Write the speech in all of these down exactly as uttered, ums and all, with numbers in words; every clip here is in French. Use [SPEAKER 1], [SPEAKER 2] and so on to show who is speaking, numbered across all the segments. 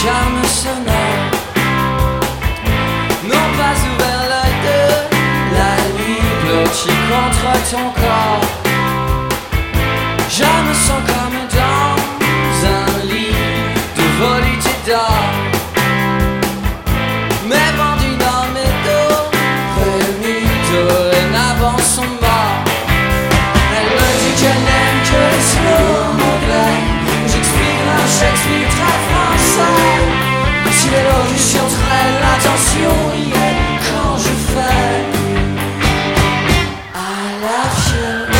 [SPEAKER 1] calme sonore n'ont pas ouvert l'œil de la nuit blotti contre ton corps. Je me sens comme dans un lit de volupté d'or, mes bandits dans mes dos, prévenus dorénavant sont morts. Elle me dit qu'elle n'aime que les slow mauvais. J'explique un Shakespeare très français. Si l'élocution traîne, l'attention y est quand je fais I love you.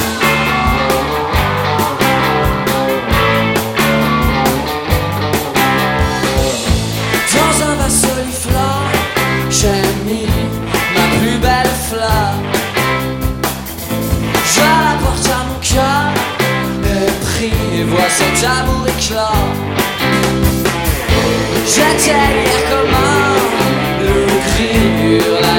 [SPEAKER 1] Dans un vase soliflore, j'ai mis ma plus belle fleur. Je la porte à mon cœur et prie et vois cet amour éclore. J'étais hier comme un loup gris hurle